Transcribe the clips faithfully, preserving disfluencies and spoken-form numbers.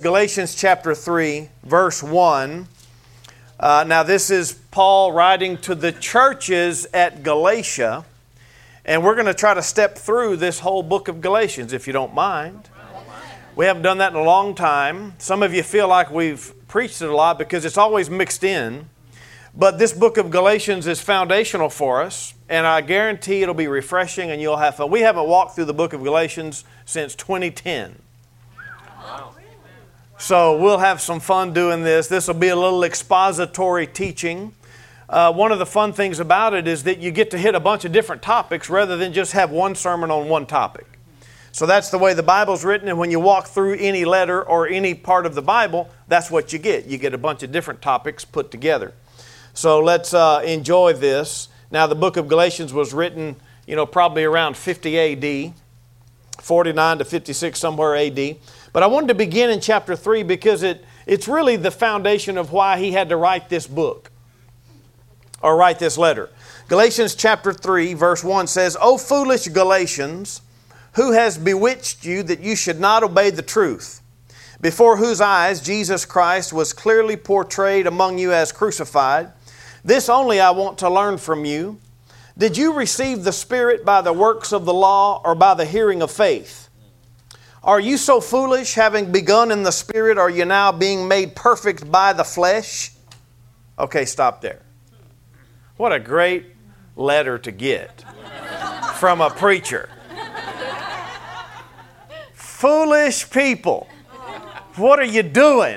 Galatians chapter three, verse one. Uh, now this is Paul writing to the churches at Galatia. And we're going to try to step through this whole book of Galatians, if you don't mind. We haven't done that in a long time. Some of you feel like we've preached it a lot because it's always mixed in. But this book of Galatians is foundational for us, and I guarantee it'll be refreshing and you'll have fun. We haven't walked through the book of Galatians since twenty ten. So we'll have some fun doing this. This will be a little expository teaching. Uh, one of the fun things about it is that you get to hit a bunch of different topics rather than just have one sermon on one topic. So that's the way the Bible's written, and when you walk through any letter or any part of the Bible, that's what you get. You get a bunch of different topics put together. So let's uh, enjoy this. Now, the book of Galatians was written, you know, probably around fifty A D, forty-nine to fifty-six, somewhere A D. But I wanted to begin in chapter three because it, it's really the foundation of why he had to write this book, or write this letter. Galatians chapter three, verse one says, "O foolish Galatians, who has bewitched you that you should not obey the truth, before whose eyes Jesus Christ was clearly portrayed among you as crucified? This only I want to learn from you. Did you receive the Spirit by the works of the law or by the hearing of faith? Are you so foolish, having begun in the Spirit, are you now being made perfect by the flesh?" Okay, stop there. What a great letter to get from a preacher. Foolish people, what are you doing?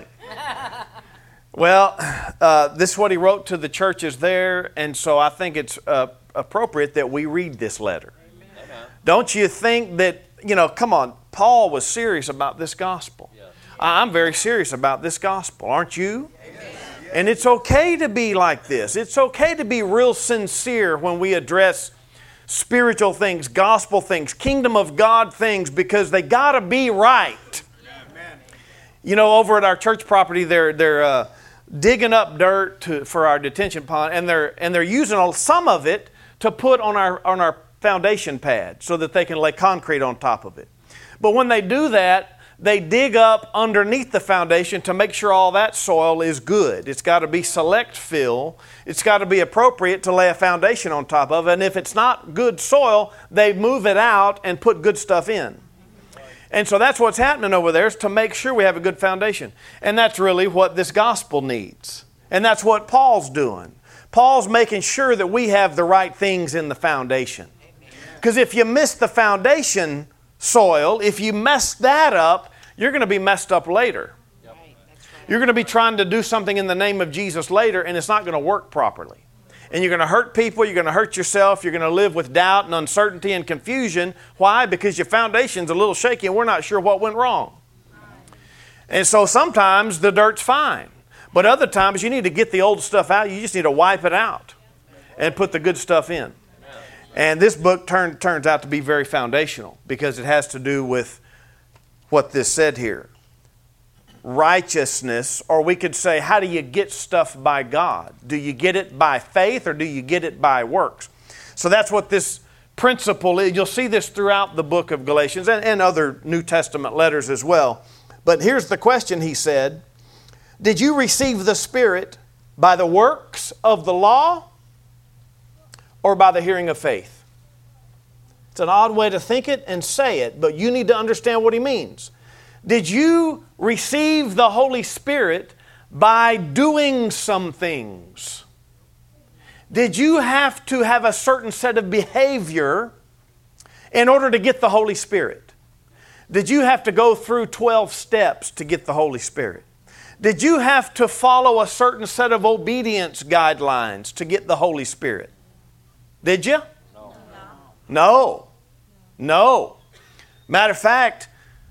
Well, uh, this is what he wrote to the churches there, and so I think it's uh, appropriate that we read this letter. Amen. Don't you think that, you know, come on, Paul was serious about this gospel. Yeah. I'm very serious about this gospel, aren't you? Amen. And it's okay to be like this. It's okay to be real sincere when we address spiritual things, gospel things, kingdom of God things, because they got to be right. Amen. You know, over at our church property, they're they're uh, digging up dirt to, for our detention pond, and they're and they're using some of it to put on our on our foundation pad so that they can lay concrete on top of it. But when they do that, they dig up underneath the foundation to make sure all that soil is good. It's got to be select fill. It's got to be appropriate to lay a foundation on top of. And if it's not good soil, they move it out and put good stuff in. And so that's what's happening over there, is to make sure we have a good foundation. And that's really what this gospel needs. And that's what Paul's doing. Paul's making sure that we have the right things in the foundation. Because if you miss the foundation soil, if you mess that up, you're going to be messed up later. Yep. You're going to be trying to do something in the name of Jesus later, and it's not going to work properly. And you're going to hurt people, you're going to hurt yourself, you're going to live with doubt and uncertainty and confusion. Why? Because your foundation's a little shaky and we're not sure what went wrong. And so sometimes the dirt's fine, but other times you need to get the old stuff out. You just need to wipe it out and put the good stuff in. And this book turn, turns out to be very foundational because it has to do with what this said here. Righteousness, or we could say, how do you get stuff by God? Do you get it by faith or do you get it by works? So that's what this principle is. You'll see this throughout the book of Galatians and, and other New Testament letters as well. But here's the question, he said. Did you receive the Spirit by the works of the law or by the hearing of faith? It's an odd way to think it and say it, but you need to understand what he means. Did you receive the Holy Spirit by doing some things? Did you have to have a certain set of behavior in order to get the Holy Spirit? Did you have to go through twelve steps to get the Holy Spirit? Did you have to follow a certain set of obedience guidelines to get the Holy Spirit? Did you? No. No. No. Matter of fact,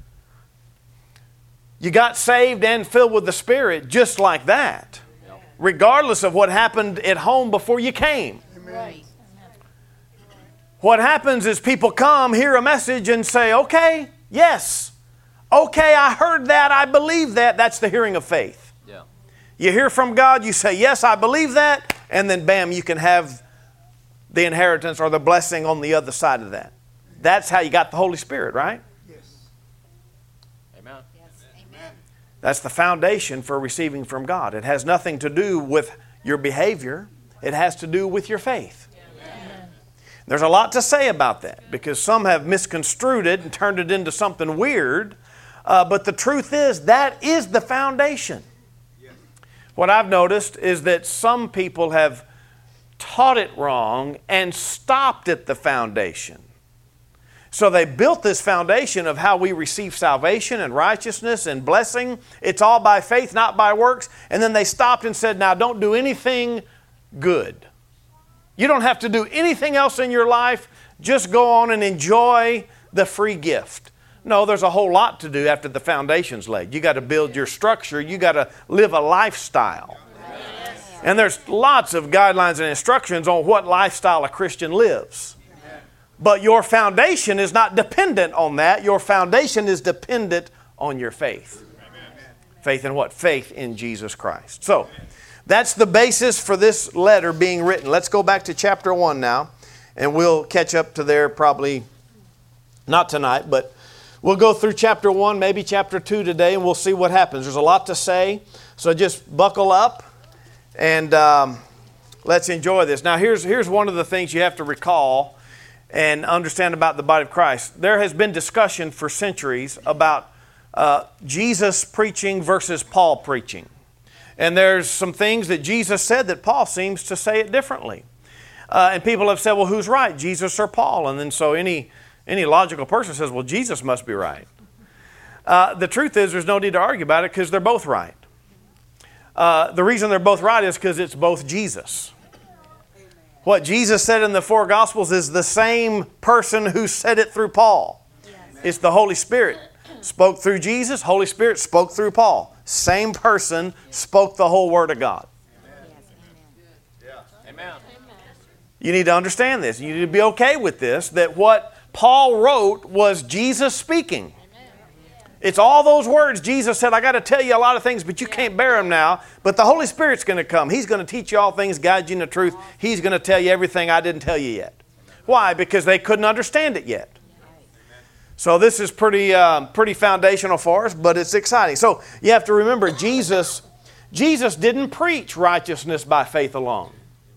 you got saved and filled with the Spirit just like that, regardless of what happened at home before you came. Amen. What happens is people come, hear a message, and say, okay, yes, okay, I heard that, I believe that. That's the hearing of faith. Yeah. You hear from God, you say, yes, I believe that, and then bam, you can have the inheritance or the blessing on the other side of that. That's how you got the Holy Spirit, right? That's the foundation for receiving from God. It has nothing to do with your behavior. It has to do with your faith. Amen. There's a lot to say about that because some have misconstrued it and turned it into something weird. Uh, but the truth is, that is the foundation. What I've noticed is that some people have taught it wrong and stopped at the foundation. So they built this foundation of how we receive salvation and righteousness and blessing. It's all by faith, not by works. And then they stopped and said, now don't do anything good. You don't have to do anything else in your life. Just go on and enjoy the free gift. No, there's a whole lot to do after the foundation's laid. You got to build your structure. You got to live a lifestyle. And there's lots of guidelines and instructions on what lifestyle a Christian lives. But your foundation is not dependent on that. Your foundation is dependent on your faith. Faith in what? Faith in Jesus Christ. So, that's the basis for this letter being written. Let's go back to chapter one now. And we'll catch up to there probably not tonight, but we'll go through chapter one, maybe chapter two today, and we'll see what happens. There's a lot to say, so just buckle up and um, let's enjoy this. Now, here's, here's one of the things you have to recall and understand about the body of Christ. There has been discussion for centuries about uh, Jesus preaching versus Paul preaching. And there's some things that Jesus said that Paul seems to say it differently. Uh, and people have said, well, who's right, Jesus or Paul? And then so any... Any logical person says, well, Jesus must be right. Uh, the truth is there's no need to argue about it because they're both right. Uh, the reason they're both right is because it's both Jesus. What Jesus said in the four Gospels is the same person who said it through Paul. It's the Holy Spirit. Spoke through Jesus, Holy Spirit spoke through Paul. Same person spoke the whole Word of God. Amen. You need to understand this. You need to be okay with this, that what Paul wrote was Jesus speaking. It's all those words Jesus said, I got to tell you a lot of things, but you can't bear them now. But the Holy Spirit's going to come. He's going to teach you all things, guide you in the truth. He's going to tell you everything I didn't tell you yet. Why? Because they couldn't understand it yet. So this is pretty, uh, pretty foundational for us, but it's exciting. So you have to remember, Jesus, Jesus didn't preach righteousness by faith alone.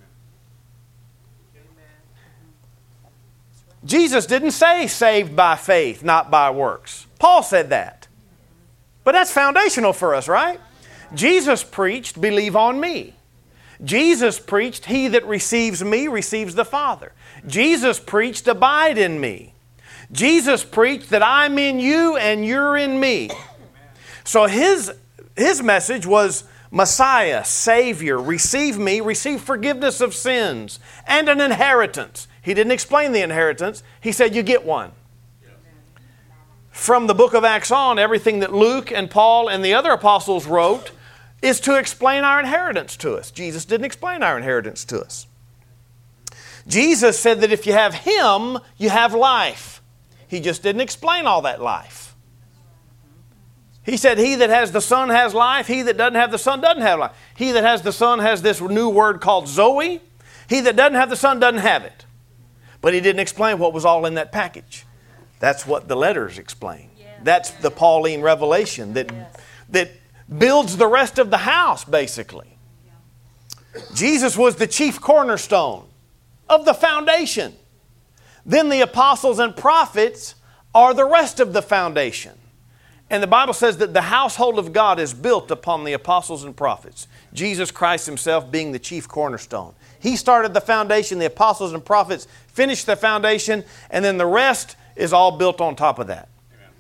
Jesus didn't say saved by faith, not by works. Paul said that. But that's foundational for us, right? Jesus preached, believe on me. Jesus preached, he that receives me receives the Father. Jesus preached, abide in me. Jesus preached that I'm in you and you're in me. So his, his message was Messiah, Savior, receive me, receive forgiveness of sins, and an inheritance. He didn't explain the inheritance. He said you get one. From the book of Acts on, everything that Luke and Paul and the other apostles wrote is to explain our inheritance to us. Jesus didn't explain our inheritance to us. Jesus said that if you have Him, you have life. He just didn't explain all that life. He said, he that has the Son has life. He that doesn't have the Son doesn't have life. He that has the Son has this new word called Zoe. He that doesn't have the Son doesn't have it. But he didn't explain what was all in that package. That's what the letters explain. Yeah. That's the Pauline revelation that, yes. that builds the rest of the house, basically. Yeah. Jesus was the chief cornerstone of the foundation. Then the apostles and prophets are the rest of the foundation. And the Bible says that the household of God is built upon the apostles and prophets. Jesus Christ Himself being the chief cornerstone. He started the foundation, the apostles and prophets finished the foundation, and then the rest is all built on top of that.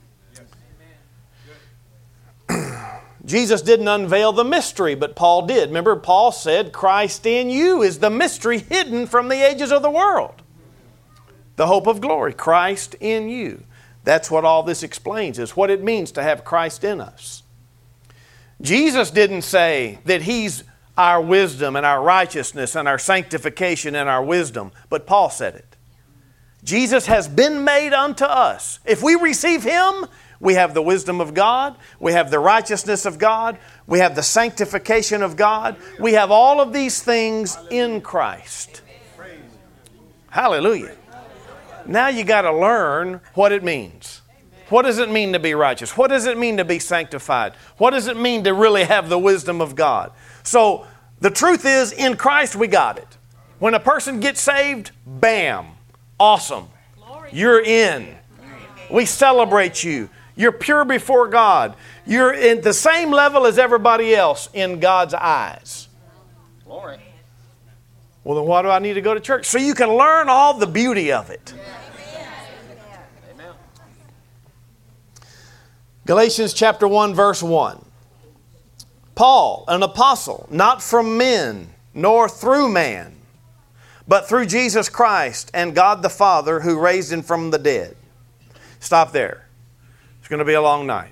Amen. Jesus didn't unveil the mystery, but Paul did. Remember, Paul said, Christ in you is the mystery hidden from the ages of the world. The hope of glory, Christ in you. That's what all this explains, is what it means to have Christ in us. Jesus didn't say that He's our wisdom and our righteousness and our sanctification and our wisdom, but Paul said it. Jesus has been made unto us. If we receive Him, we have the wisdom of God, we have the righteousness of God, we have the sanctification of God, we have all of these things in Christ. Hallelujah. Now you got to learn what it means. What does it mean to be righteous? What does it mean to be sanctified? What does it mean to really have the wisdom of God? So the truth is, in Christ we got it. When a person gets saved, bam, awesome. You're in. We celebrate you. You're pure before God. You're in the same level as everybody else in God's eyes. Glory. Well, then why do I need to go to church? So you can learn all the beauty of it. Amen. Galatians chapter one, verse one. Paul, an apostle, not from men, nor through man, but through Jesus Christ and God the Father who raised him from the dead. Stop there. It's going to be a long night.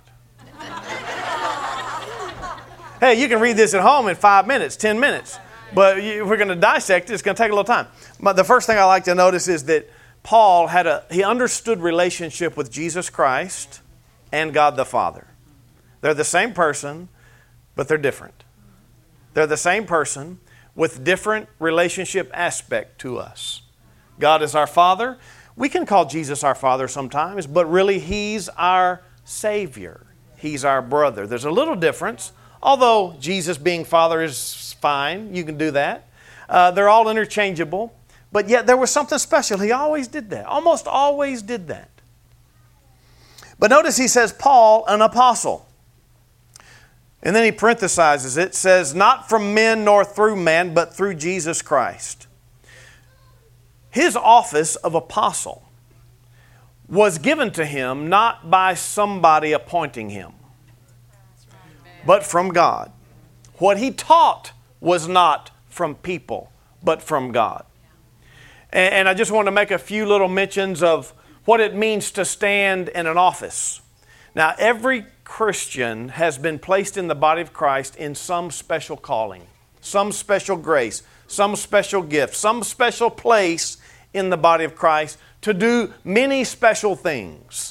Hey, you can read this at home in five minutes, ten minutes. But we're going to dissect it. It's going to take a little time. But the first thing I like to notice is that Paul had a, he understood relationship with Jesus Christ and God the Father. They're the same person, but they're different. They're the same person with different relationship aspect to us. God is our Father. We can call Jesus our Father sometimes, but really He's our Savior. He's our brother. There's a little difference, although Jesus being Father is fine. You can do that. Uh, they're all interchangeable, but yet there was something special. He always did that, almost always did that. But notice he says, Paul, an apostle. And then he parenthesizes it, says, not from men nor through man, but through Jesus Christ. His office of apostle was given to him not by somebody appointing him, but from God. What he taught was not from people, but from God. And, and I just want to make a few little mentions of what it means to stand in an office. Now, every Christian has been placed in the body of Christ in some special calling, some special grace, some special gift, some special place in the body of Christ to do many special things.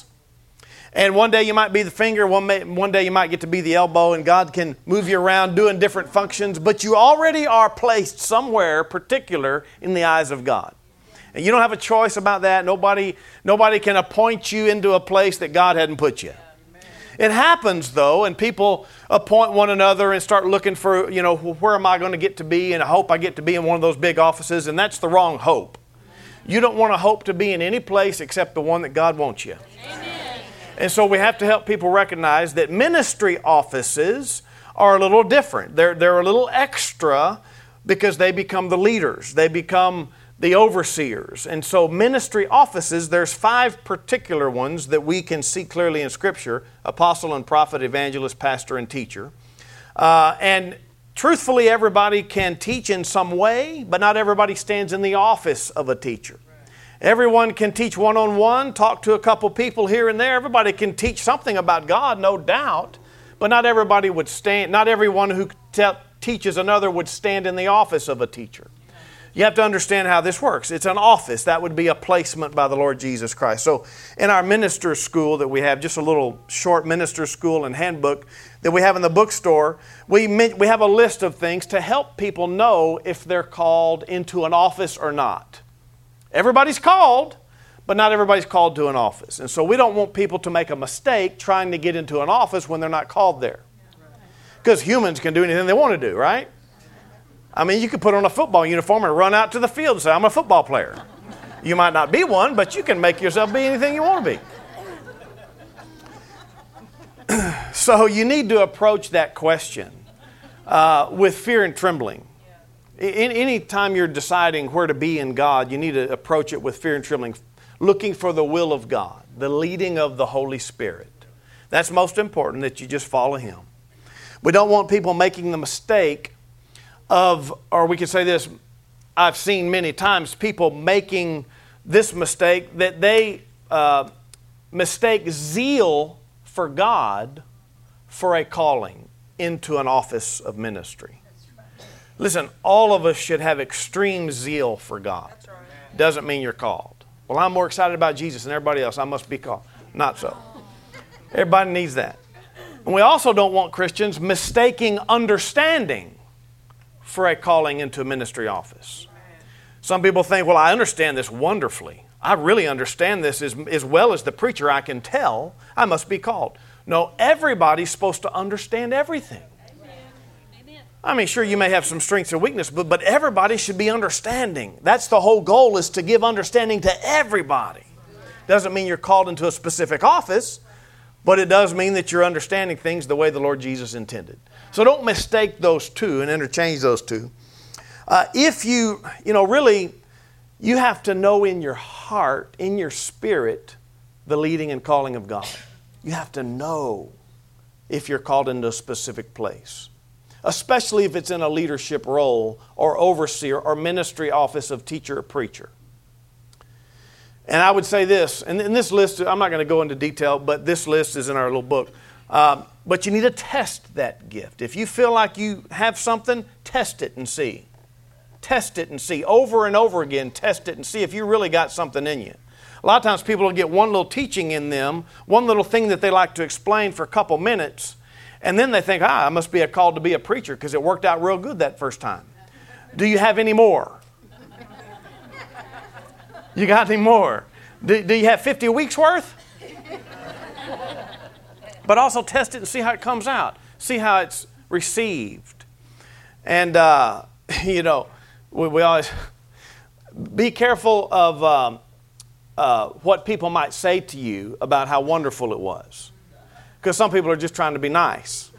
And one day you might be the finger, one, may, one day you might get to be the elbow, and God can move you around doing different functions, but you already are placed somewhere particular in the eyes of God. And you don't have a choice about that. Nobody, nobody can appoint you into a place that God hadn't put you. It happens, though, and people appoint one another and start looking for, you know, where am I going to get to be? And I hope I get to be in one of those big offices, and that's the wrong hope. You don't want to hope to be in any place except the one that God wants you. Amen. And so we have to help people recognize that ministry offices are a little different. They're, they're a little extra because they become the leaders. They become the overseers. And so ministry offices, there's five particular ones that we can see clearly in Scripture: apostle and prophet, evangelist, pastor, and teacher. Uh, and truthfully, everybody can teach in some way, but not everybody stands in the office of a teacher. Everyone can teach one-on-one, talk to a couple people here and there. Everybody can teach something about God, no doubt, but not everybody would stand, not everyone who te- teaches another would stand in the office of a teacher. You have to understand how this works. It's an office. That would be a placement by the Lord Jesus Christ. So in our minister school that we have, just a little short minister school and handbook that we have in the bookstore, we, we have a list of things to help people know if they're called into an office or not. Everybody's called, but not everybody's called to an office. And so we don't want people to make a mistake trying to get into an office when they're not called there. Because humans can do anything they want to do, right? I mean, you could put on a football uniform and run out to the field and say, I'm a football player. You might not be one, but you can make yourself be anything you want to be. So you need to approach that question uh, with fear and trembling. In, any time you're deciding where to be in God, you need to approach it with fear and trembling, looking for the will of God, the leading of the Holy Spirit. That's most important, that you just follow Him. We don't want people making the mistake of, or we could say this, I've seen many times people making this mistake, that they uh, mistake zeal for God for a calling into an office of ministry. Listen, all of us should have extreme zeal for God. Doesn't mean you're called. Well, I'm more excited about Jesus than everybody else. I must be called. Not so. Everybody needs that. And we also don't want Christians mistaking understanding for a calling into a ministry office. Some people think, well, I understand this wonderfully. I really understand this as, as well as the preacher. I can tell. I must be called. No, everybody's supposed to understand everything. I mean, sure, you may have some strengths and weaknesses, but, but everybody should be understanding. That's the whole goal, is to give understanding to everybody. Doesn't mean you're called into a specific office, but it does mean that you're understanding things the way the Lord Jesus intended. So don't mistake those two and interchange those two. Uh, if you, you know, really, you have to know in your heart, in your spirit, the leading and calling of God. You have to know if you're called into a specific place, especially if it's in a leadership role or overseer or ministry office of teacher or preacher. And I would say this, and in this list, I'm not going to go into detail, but this list is in our little book. Uh, but you need to test that gift. If you feel like you have something, test it and see. Test it and see. Over and over again, test it and see if you really got something in you. A lot of times people will get one little teaching in them, one little thing that they like to explain for a couple minutes, and then they think, ah, I must be called to be a preacher because it worked out real good that first time. Do you have any more? You got any more? Do, do you have fifty weeks worth? But also test it and see how it comes out. See how it's received. And, uh, you know, we, we always be careful of um, uh, what people might say to you about how wonderful it was. Because some people are just trying to be nice.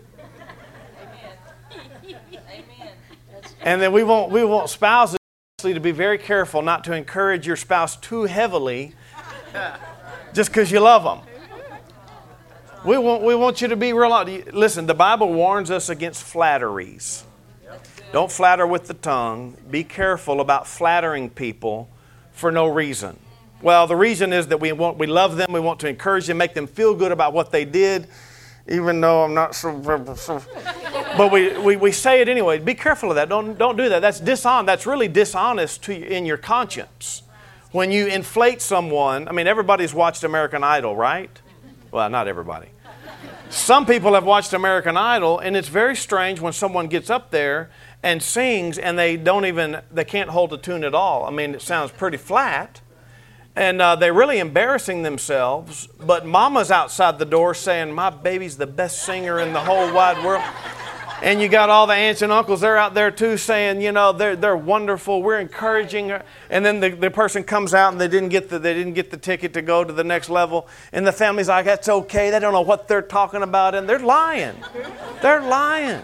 Amen. Amen. And then we want, we want spouses to be very careful not to encourage your spouse too heavily just because you love them. We want, we want you to be real. Listen, the Bible warns us against flatteries. Don't flatter with the tongue. Be careful about flattering people for no reason. Well, the reason is that we want, we love them. We want to encourage them, make them feel good about what they did, even though I'm not so. so but we, we, we say it anyway. Be careful of that. Don't, don't do that. That's dishonest. That's really dishonest to you, in your conscience. When you inflate someone, I mean, everybody's watched American Idol, right? Well, not everybody. Some people have watched American Idol, and it's very strange when someone gets up there and sings and they don't even, they can't hold a tune at all. I mean, it sounds pretty flat. And uh, they're really embarrassing themselves, but mama's outside the door saying, my baby's the best singer in the whole wide world. And you got all the aunts and uncles, they're out there too saying, you know, they're they're wonderful, we're encouraging her. And then the, the person comes out and they didn't get the they didn't get the ticket to go to the next level. And the family's like, that's okay, they don't know what they're talking about, and they're lying. They're lying.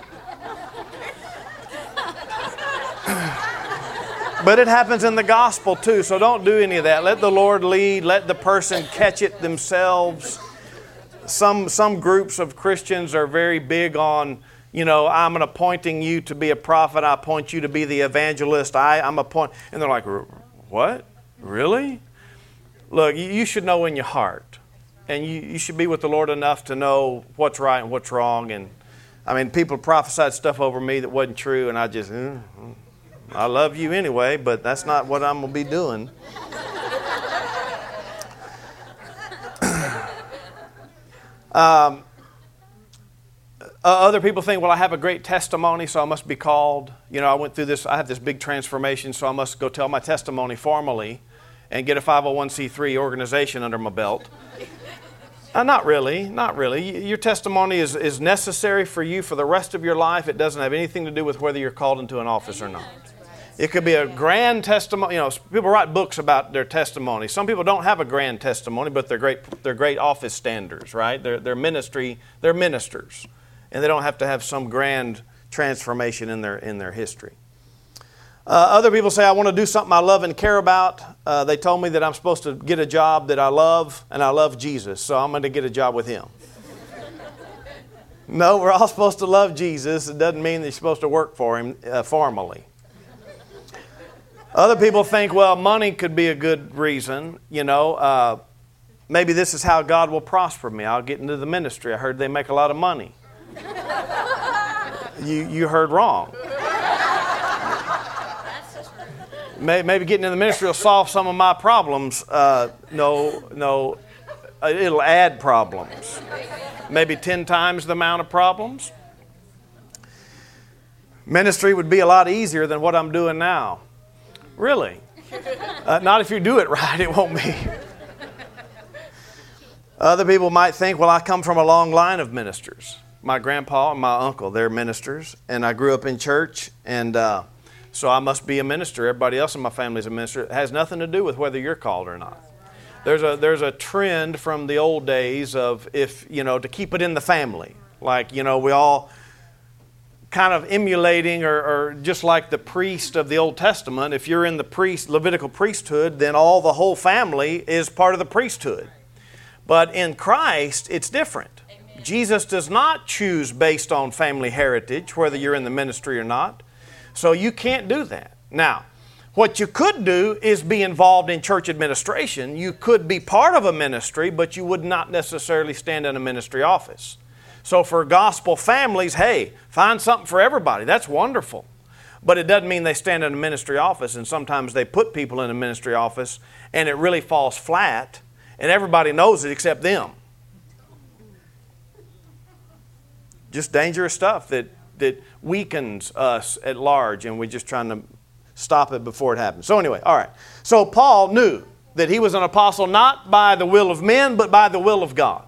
But it happens in the gospel too, so don't do any of that. Let the Lord lead, let the person catch it themselves. Some some groups of Christians are very big on, you know, I'm appointing you to be a prophet. I appoint you to be the evangelist. I, I'm appoint, and they're like, what? Really? Look, you, you should know in your heart, and you, you should be with the Lord enough to know what's right and what's wrong. And I mean, people prophesied stuff over me that wasn't true, and I just, mm, I love you anyway, but that's not what I'm going to be doing. um. Uh, other people think, well, I have a great testimony, so I must be called. You know, I went through this, I had this big transformation, so I must go tell my testimony formally and get a five oh one c three organization under my belt. Uh, not really, not really. Your testimony is, is necessary for you for the rest of your life. It doesn't have anything to do with whether you're called into an office or not. It could be a grand testimony. You know, people write books about their testimony. Some people don't have a grand testimony, but they're great, they're great office standers, right? They're, they're ministry, they're ministers. And they don't have to have some grand transformation in their in their history. Uh, other people say, I want to do something I love and care about. Uh, they told me that I'm supposed to get a job that I love, and I love Jesus, so I'm going to get a job with Him. No, we're all supposed to love Jesus. It doesn't mean that you're supposed to work for Him uh, formally. Other people think, well, money could be a good reason. You know, uh, maybe this is how God will prosper me. I'll get into the ministry. I heard they make a lot of money. You you heard wrong. Maybe getting in the ministry will solve some of my problems. Uh, no, no, it'll add problems. Maybe ten times the amount of problems. Ministry would be a lot easier than what I'm doing now. Really. Uh, not if you do it right, it won't be. Other people might think, well, I come from a long line of ministers. My grandpa and my uncle, they're ministers, and I grew up in church, and uh, so I must be a minister. Everybody else in my family is a minister. It has nothing to do with whether you're called or not. There's a there's a trend from the old days of, if you know, to keep it in the family. Like, you know, we all kind of emulating, or, or just like the priest of the Old Testament. If you're in the priest Levitical priesthood, then all the whole family is part of the priesthood. But in Christ, it's different. Amen. Jesus does not choose based on family heritage, whether you're in the ministry or not. So you can't do that. Now, what you could do is be involved in church administration. You could be part of a ministry, but you would not necessarily stand in a ministry office. So for gospel families, hey, find something for everybody. That's wonderful. But it doesn't mean they stand in a ministry office, and sometimes they put people in a ministry office and it really falls flat. And everybody knows it except them. Just dangerous stuff that, that weakens us at large, and we're just trying to stop it before it happens. So anyway, all right. So Paul knew that he was an apostle not by the will of men, but by the will of God.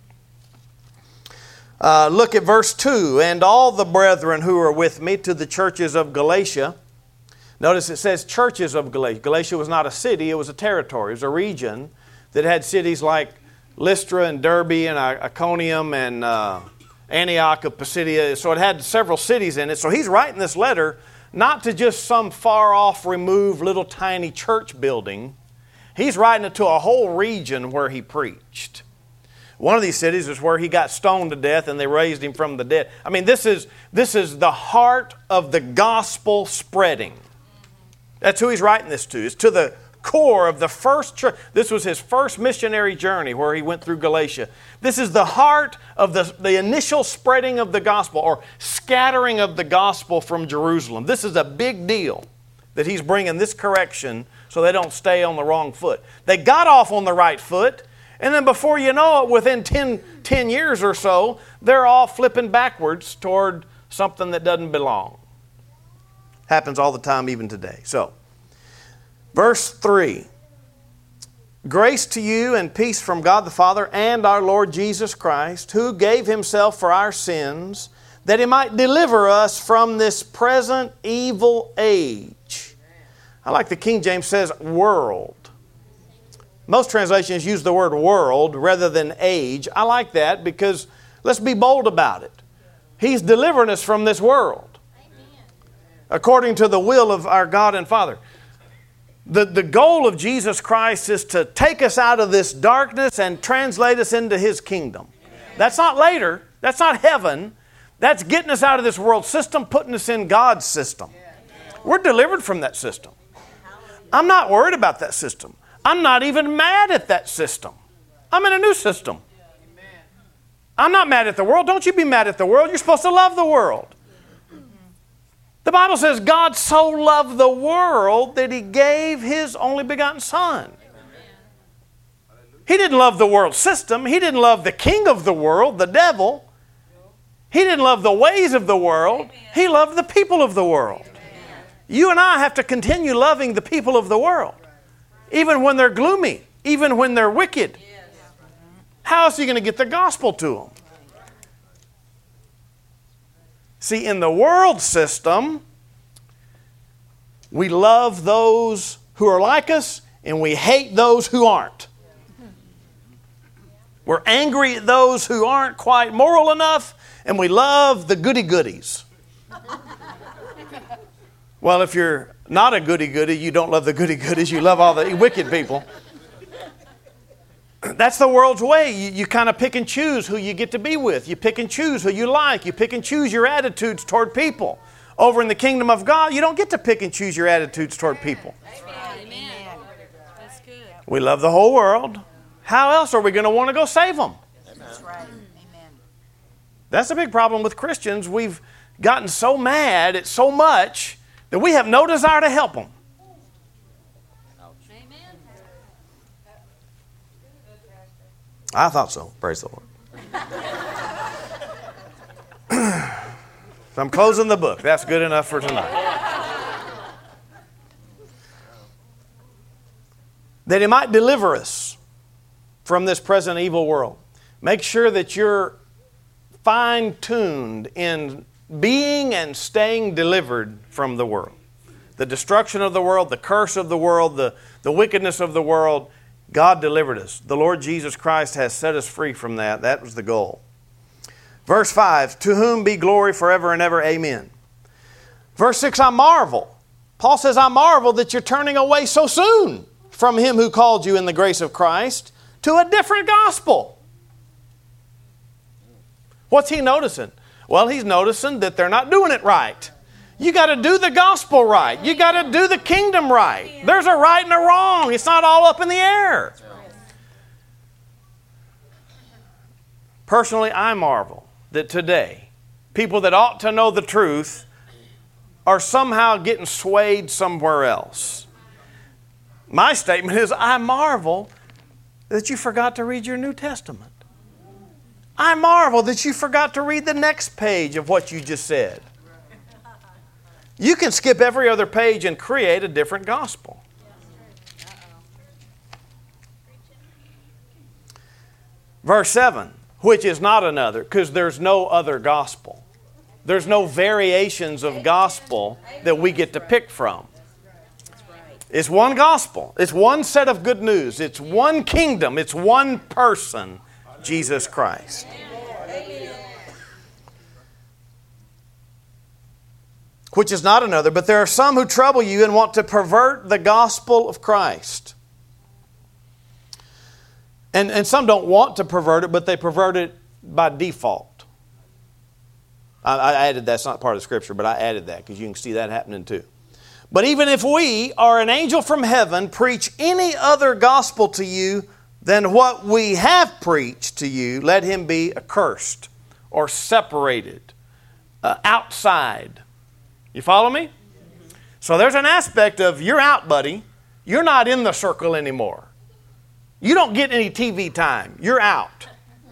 Uh, look at verse two. And all the brethren who are with me to the churches of Galatia. Notice it says churches of Galatia. Galatia was not a city, it was a territory, it was a region that had cities like Lystra and Derbe and Iconium and uh, Antioch of Pisidia. So it had several cities in it. So he's writing this letter not to just some far-off, removed, little tiny church building. He's writing it to a whole region where he preached. One of these cities is where he got stoned to death and they raised him from the dead. I mean, this is, this is the heart of the gospel spreading. That's who he's writing this to. It's to the core of the first church. This was his first missionary journey where he went through Galatia. This is the heart of the, the initial spreading of the gospel, or scattering of the gospel from Jerusalem. This is a big deal that he's bringing this correction so they don't stay on the wrong foot. They got off on the right foot, and then before you know it, within ten, ten years or so, they're all flipping backwards toward something that doesn't belong. Happens all the time, even today. So, verse three, grace to you and peace from God the Father and our Lord Jesus Christ, who gave himself for our sins, that he might deliver us from this present evil age. I like the King James says world. Most translations use the word world rather than age. I like that because let's be bold about it. He's delivering us from this world, according to the will of our God and Father. The, the goal of Jesus Christ is to take us out of this darkness and translate us into his kingdom. That's not later. That's not heaven. That's getting us out of this world system, putting us in God's system. We're delivered from that system. I'm not worried about that system. I'm not even mad at that system. I'm in a new system. I'm not mad at the world. Don't you be mad at the world. You're supposed to love the world. The Bible says God so loved the world that he gave his only begotten Son. He didn't love the world system. He didn't love the king of the world, the devil. He didn't love the ways of the world. He loved the people of the world. You and I have to continue loving the people of the world, even when they're gloomy, even when they're wicked. How else are you going to get the gospel to them? See, in the world system, we love those who are like us and we hate those who aren't. We're angry at those who aren't quite moral enough, and we love the goody-goodies. Well, if you're not a goody-goody, you don't love the goody-goodies, you love all the wicked people. That's the world's way. You, you kind of pick and choose who you get to be with. You pick and choose who you like. You pick and choose your attitudes toward people. Over in the kingdom of God, you don't get to pick and choose your attitudes toward people. Amen. That's good. We love the whole world. How else are we going to want to go save them? That's right. Amen. That's a big problem with Christians. We've gotten so mad at so much that we have no desire to help them. I thought so. Praise the Lord. So I'm closing the book. That's good enough for tonight. that He might deliver us from this present evil world. Make sure that you're fine-tuned in being and staying delivered from the world. The destruction of the world, the curse of the world, the, the wickedness of the world, God delivered us. The Lord Jesus Christ has set us free from that. That was the goal. Verse five, to whom be glory forever and ever, amen. Verse six, I marvel. Paul says, I marvel that you're turning away so soon from Him who called you in the grace of Christ to a different gospel. What's he noticing? Well, he's noticing that they're not doing it right. You got to do the gospel right. You got to do the kingdom right. There's a right and a wrong. It's not all up in the air. Personally, I marvel that today, people that ought to know the truth are somehow getting swayed somewhere else. My statement is, I marvel that you forgot to read your New Testament. I marvel that you forgot to read the next page of what you just said. You can skip every other page and create a different gospel. Verse seven, which is not another, because there's no other gospel. There's no variations of gospel that we get to pick from. It's one gospel. It's one set of good news. It's one kingdom. It's one person, Jesus Christ. Which is not another, but there are some who trouble you and want to pervert the gospel of Christ. And, and some don't want to pervert it, but they pervert it by default. I, I added that. It's not part of the Scripture, but I added that because you can see that happening too. But even if we or an angel from heaven preach any other gospel to you than what we have preached to you, let him be accursed or separated, uh, outside. You follow me? So there's an aspect of you're out, buddy. You're not in the circle anymore. You don't get any T V time. You're out.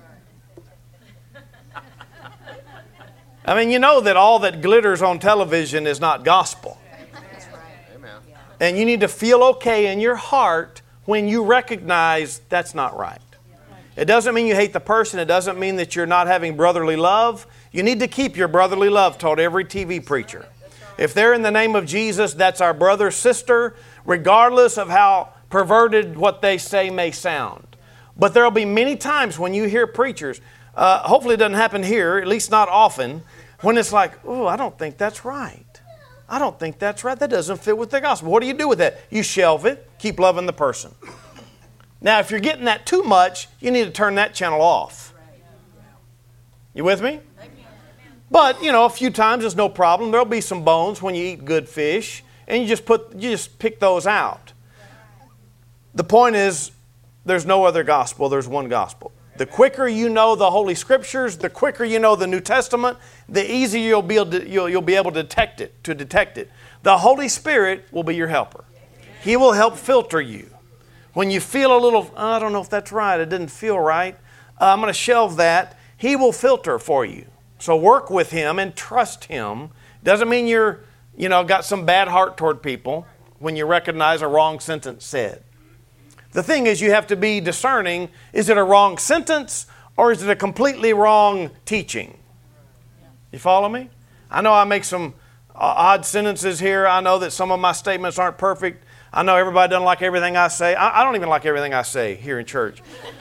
I mean, you know that all that glitters on television is not gospel. And you need to feel okay in your heart when you recognize that's not right. It doesn't mean you hate the person. It doesn't mean that you're not having brotherly love. You need to keep your brotherly love, told every T V preacher. If they're in the name of Jesus, that's our brother, sister, regardless of how perverted what they say may sound. But there will be many times when you hear preachers, uh, hopefully it doesn't happen here, at least not often, when it's like, oh, I don't think that's right. I don't think that's right. That doesn't fit with the gospel. What do you do with that? You shelve it. Keep loving the person. Now, if you're getting that too much, you need to turn that channel off. You with me? But, you know, a few times is no problem. There'll be some bones when you eat good fish, and you just put, you just pick those out. The point is, there's no other gospel. There's one gospel. The quicker you know the Holy Scriptures, the quicker you know the New Testament, the easier you'll be able to, you'll, you'll be able to detect it, to detect it. The Holy Spirit will be your helper. He will help filter you. When you feel a little, oh, I don't know if that's right, it didn't feel right, uh, I'm going to shelve that. He will filter for you. So work with Him and trust Him. Doesn't mean you're, you know, got some bad heart toward people when you recognize a wrong sentence said. The thing is, you have to be discerning, is it a wrong sentence or is it a completely wrong teaching? You follow me? I know I make some odd sentences here. I know that some of my statements aren't perfect. I know everybody doesn't like everything I say. I, I don't even like everything I say here in church.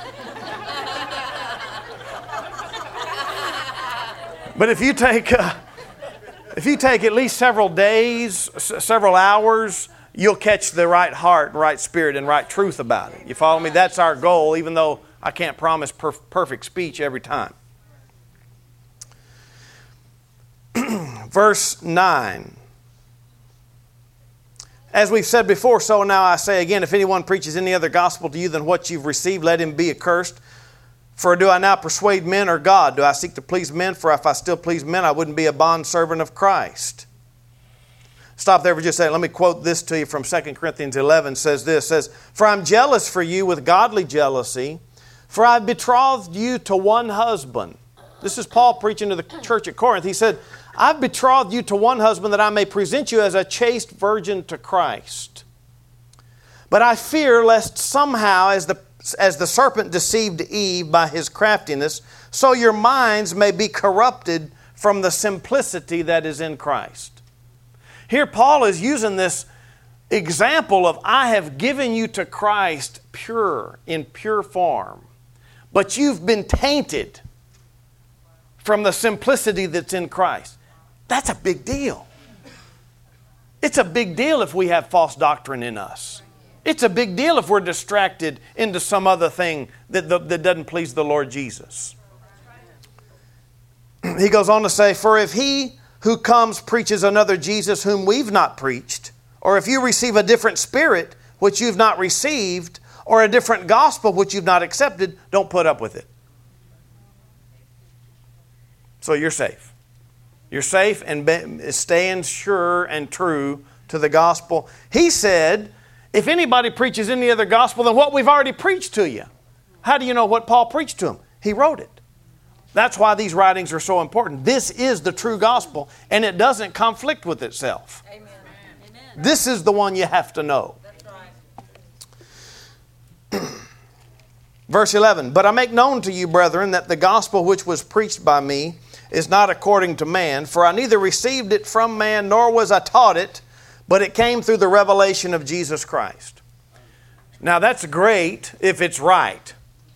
But if you take uh, if you take at least several days, s- several hours, you'll catch the right heart, right spirit, and right truth about it. You follow me? That's our goal, even though I can't promise perf- perfect speech every time. Verse nine. As we've said before, so now I say again, if anyone preaches any other gospel to you than what you've received, let him be accursed. For do I now persuade men or God? Do I seek to please men? For if I still please men, I wouldn't be a bondservant of Christ. Stop there for just a second. Let me quote this to you from Second Corinthians eleven. It says this, it says, for I'm jealous for you with godly jealousy, for I've betrothed you to one husband. This is Paul preaching to the church at Corinth. He said, I've betrothed you to one husband that I may present you as a chaste virgin to Christ. But I fear lest somehow, as the, as the serpent deceived Eve by his craftiness, so your minds may be corrupted from the simplicity that is in Christ. Here Paul is using this example of, I have given you to Christ pure, in pure form, but you've been tainted from the simplicity that's in Christ. That's a big deal. It's a big deal if we have false doctrine in us. It's a big deal if we're distracted into some other thing that, that doesn't please the Lord Jesus. He goes on to say, for if he who comes preaches another Jesus whom we've not preached, or if you receive a different spirit which you've not received, or a different gospel which you've not accepted, don't put up with it. So you're safe. You're safe and be, staying sure and true to the gospel. He said, if anybody preaches any other gospel than what we've already preached to you. How do you know what Paul preached to them? He wrote it. That's why these writings are so important. This is the true gospel, and it doesn't conflict with itself. Amen. This is the one you have to know. That's right. Verse eleven, but I make known to you, brethren, that the gospel which was preached by me is not according to man, for I neither received it from man, nor was I taught it, but it came through the revelation of Jesus Christ. Now that's great if it's right.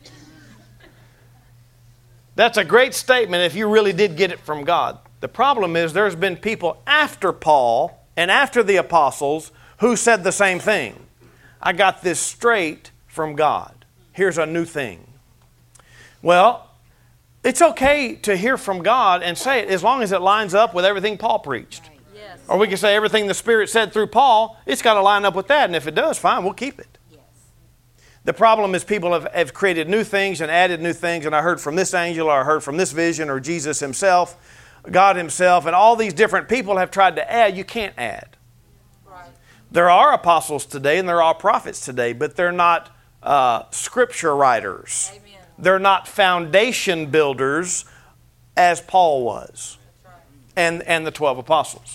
That's a great statement if you really did get it from God. The problem is there's been people after Paul and after the apostles who said the same thing. I got this straight from God. Here's a new thing. Well, it's okay to hear from God and say it as long as it lines up with everything Paul preached. Yes. Or we can say everything the Spirit said through Paul, it's got to line up with that. And if it does, fine, we'll keep it. The problem is people have, have created new things and added new things, and I heard from this angel, or I heard from this vision, or Jesus himself, God himself, and all these different people have tried to add. You can't add. Right. There are apostles today and there are prophets today, but they're not uh, scripture writers. Amen. They're not foundation builders as Paul was. That's right. and, and the twelve apostles.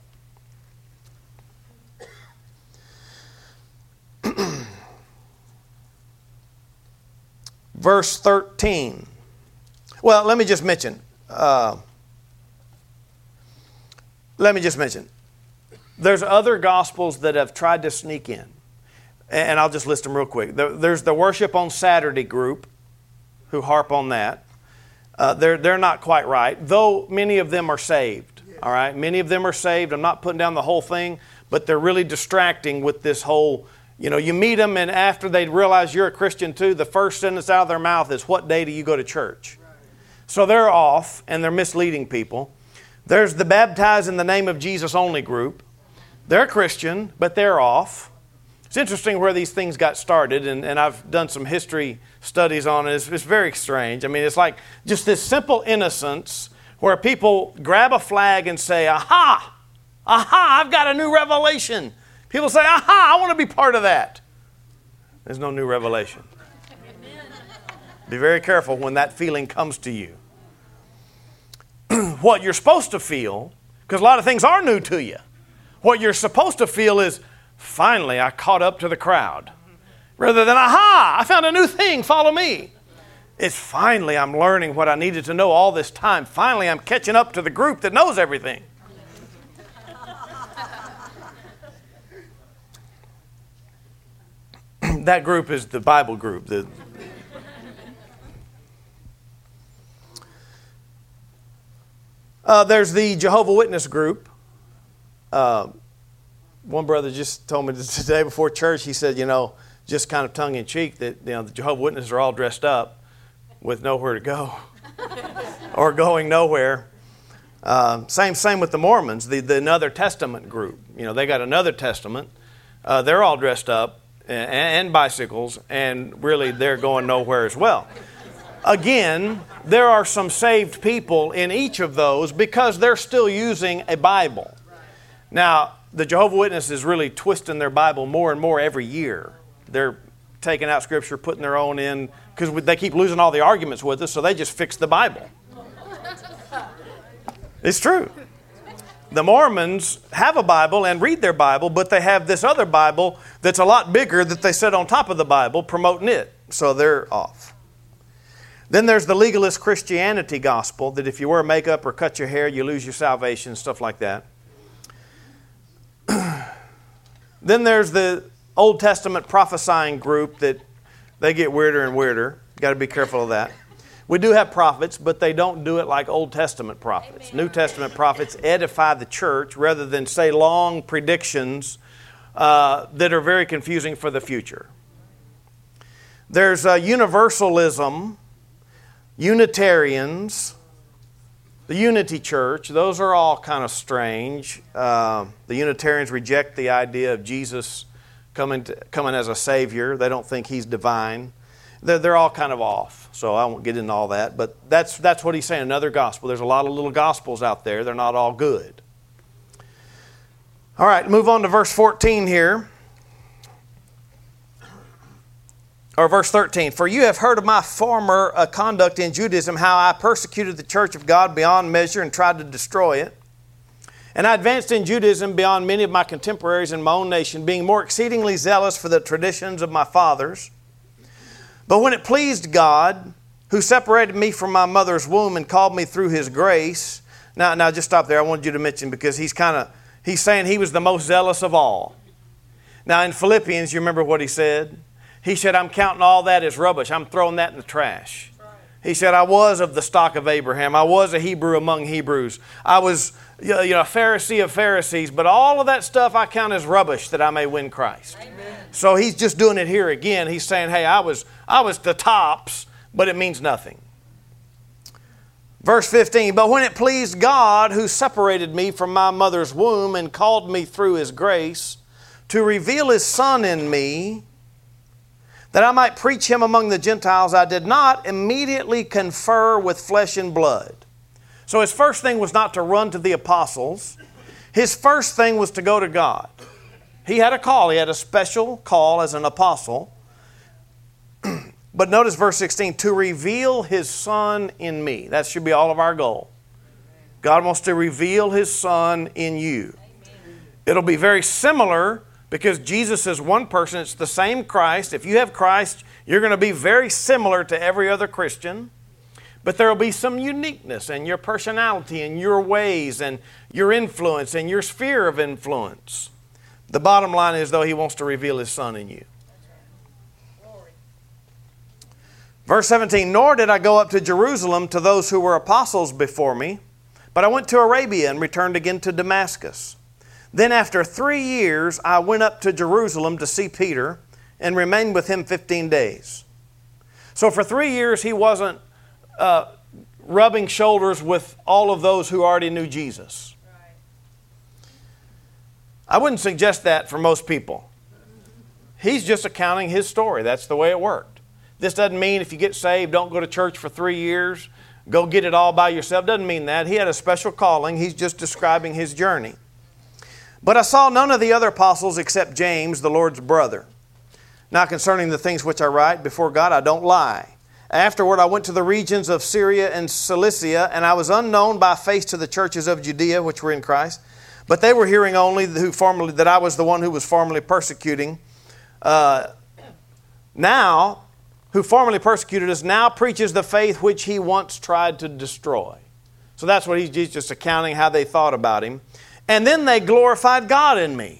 Verse thirteen. Well, let me just mention. Uh, let me just mention. There's other gospels that have tried to sneak in. And I'll just list them real quick. There's the worship on Saturday group who harp on that. Uh, they're, they're not quite right, though many of them are saved. All right, many of them are saved. I'm not putting down the whole thing, but they're really distracting with this whole, you know, you meet them and after they realize you're a Christian too, the first sentence out of their mouth is, what day do you go to church? So they're off and they're misleading people. There's the baptize in the name of Jesus only group. They're Christian, but they're off. It's interesting where these things got started, and, and I've done some history studies on it. It's, it's very strange. I mean, it's like just this simple innocence where people grab a flag and say, aha, aha, I've got a new revelation. People say, aha, I want to be part of that. There's no new revelation. Be very careful when that feeling comes to you. What you're supposed to feel, because a lot of things are new to you, what you're supposed to feel is, finally, I caught up to the crowd. Rather than, aha, I found a new thing, follow me. It's finally I'm learning what I needed to know all this time. Finally, I'm catching up to the group that knows everything. That group is the Bible group. The, uh, there's the Jehovah's Witness group. Uh, One brother just told me today before church, he said, you know, just kind of tongue-in-cheek that, you know, the Jehovah's Witnesses are all dressed up with nowhere to go or going nowhere. Uh, same same with the Mormons, the, the Another Testament group. You know, they got another testament. Uh, they're all dressed up and, and bicycles, and really they're going nowhere as well. Again, there are some saved people in each of those because they're still using a Bible. Now, the Jehovah's Witnesses is really twisting their Bible more and more every year. They're taking out Scripture, putting their own in, because they keep losing all the arguments with us, so they just fix the Bible. It's true. The Mormons have a Bible and read their Bible, but they have this other Bible that's a lot bigger that they set on top of the Bible promoting it. So they're off. Then there's the legalist Christianity gospel that if you wear makeup or cut your hair, you lose your salvation, stuff like that. Then there's the Old Testament prophesying group that they get weirder and weirder. Got to be careful of that. We do have prophets, but they don't do it like Old Testament prophets. Amen. New Testament prophets edify the church rather than say long predictions uh, that are very confusing for the future. There's uh, universalism, Unitarians, the Unity Church. Those are all kind of strange. Uh, the Unitarians reject the idea of Jesus coming to, coming as a Savior. They don't think He's divine. They're, they're all kind of off, so I won't get into all that. But that's that's what he's saying, another gospel. There's a lot of little gospels out there. They're not all good. All right, move on to verse fourteen here. Or verse thirteen. For you have heard of my former uh, conduct in Judaism, how I persecuted the church of God beyond measure and tried to destroy it. And I advanced in Judaism beyond many of my contemporaries in my own nation, being more exceedingly zealous for the traditions of my fathers. But when it pleased God, who separated me from my mother's womb and called me through His grace. Now, now just stop there. I wanted you to mention because he's kind of, he's saying he was the most zealous of all. Now in Philippians, you remember what he said? He said, I'm counting all that as rubbish. I'm throwing that in the trash. He said, I was of the stock of Abraham. I was a Hebrew among Hebrews. I was you know, a Pharisee of Pharisees. But all of that stuff I count as rubbish that I may win Christ. Amen. So he's just doing it here again. He's saying, hey, I was, I was the tops, but it means nothing. Verse fifteen, but when it pleased God who separated me from my mother's womb and called me through His grace to reveal His Son in me, that I might preach Him among the Gentiles, I did not immediately confer with flesh and blood. So his first thing was not to run to the apostles. His first thing was to go to God. He had a call. He had a special call as an apostle. But notice verse sixteen, to reveal His Son in me. That should be all of our goal. God wants to reveal His Son in you. It'll be very similar because Jesus is one person. It's the same Christ. If you have Christ, you're going to be very similar to every other Christian. But there will be some uniqueness in your personality and your ways and your influence and your sphere of influence. The bottom line is, though, He wants to reveal His Son in you. Verse seventeen, nor did I go up to Jerusalem to those who were apostles before me, but I went to Arabia and returned again to Damascus. Then after three years, I went up to Jerusalem to see Peter and remained with him fifteen days. So for three years, he wasn't uh, rubbing shoulders with all of those who already knew Jesus. Right. I wouldn't suggest that for most people. He's just accounting his story. That's the way it worked. This doesn't mean if you get saved, don't go to church for three years, go get it all by yourself. Doesn't mean that. He had a special calling. He's just describing his journey. But I saw none of the other apostles except James, the Lord's brother. Now concerning the things which I write before God, I don't lie. Afterward, I went to the regions of Syria and Cilicia, and I was unknown by face to the churches of Judea, which were in Christ. But they were hearing only who formerly, that I was the one who was formerly persecuting. Uh, now, who formerly persecuted us, now preaches the faith which he once tried to destroy. So that's what he's just accounting how they thought about him. And then they glorified God in me.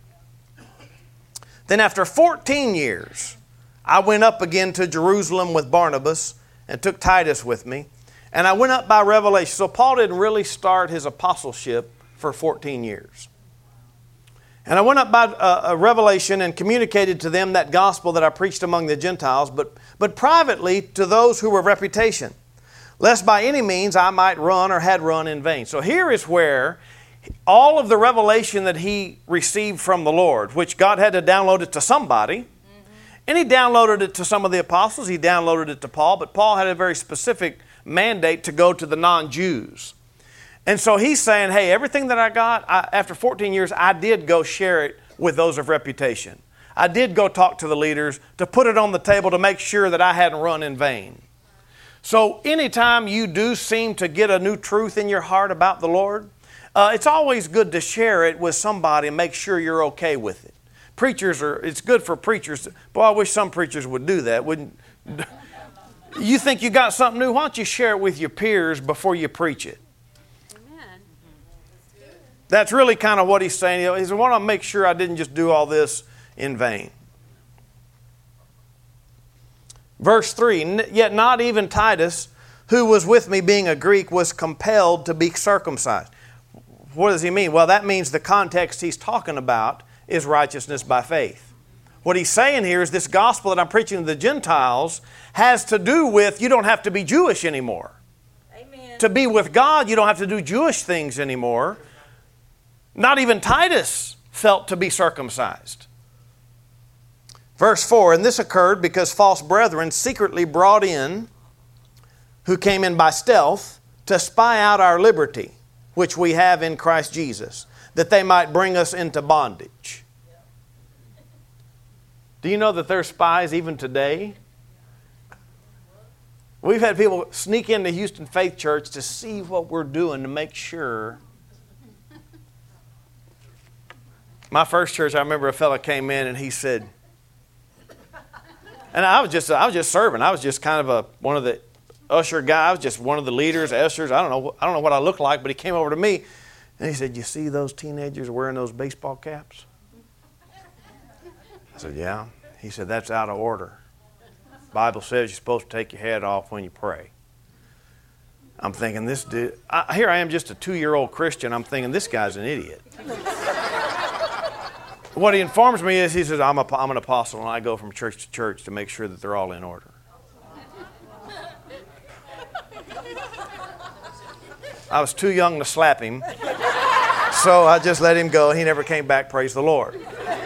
Then after fourteen years, I went up again to Jerusalem with Barnabas and took Titus with me. And I went up by revelation. So Paul didn't really start his apostleship for fourteen years. And I went up by a, a revelation and communicated to them that gospel that I preached among the Gentiles, but, but privately to those who were of reputation, lest by any means I might run or had run in vain. So here is where all of the revelation that he received from the Lord, which God had to download it to somebody, mm-hmm. and he downloaded it to some of the apostles, he downloaded it to Paul, but Paul had a very specific mandate to go to the non-Jews. And so he's saying, hey, everything that I got, I, after fourteen years, I did go share it with those of reputation. I did go talk to the leaders to put it on the table to make sure that I hadn't run in vain. So anytime you do seem to get a new truth in your heart about the Lord, uh, it's always good to share it with somebody and make sure you're okay with it. Preachers are, it's good for preachers. Boy, I wish some preachers would do that. Wouldn't you think you got something new? Why don't you share it with your peers before you preach it? Amen. That's really kind of what he's saying. He said, I want to make sure I didn't just do all this in vain. Verse three, yet not even Titus, who was with me being a Greek, was compelled to be circumcised. What does he mean? Well, that means the context he's talking about is righteousness by faith. What he's saying here is this gospel that I'm preaching to the Gentiles has to do with you don't have to be Jewish anymore. Amen. To be with God, you don't have to do Jewish things anymore. Not even Titus felt to be circumcised. Verse four, and this occurred because false brethren secretly brought in, who came in by stealth, to spy out our liberty, which we have in Christ Jesus, that they might bring us into bondage. Do you know that there are spies even today? We've had people sneak into Houston Faith Church to see what we're doing to make sure. My first church, I remember a fellow came in and he said, and I was just I was just serving. I was just kind of a one of the usher guys, I was just one of the leaders, ushers. I don't know I don't know what I looked like, but he came over to me and he said, "You see those teenagers wearing those baseball caps?" I said, "Yeah." He said, "That's out of order. The Bible says you're supposed to take your head off when you pray." I'm thinking, this dude, I, here I am, just a two-year-old Christian. I'm thinking, this guy's an idiot. What he informs me is, he says, I'm, a, I'm an apostle and I go from church to church to make sure that they're all in order. I was too young to slap him, so I just let him go. He never came back, praise the Lord.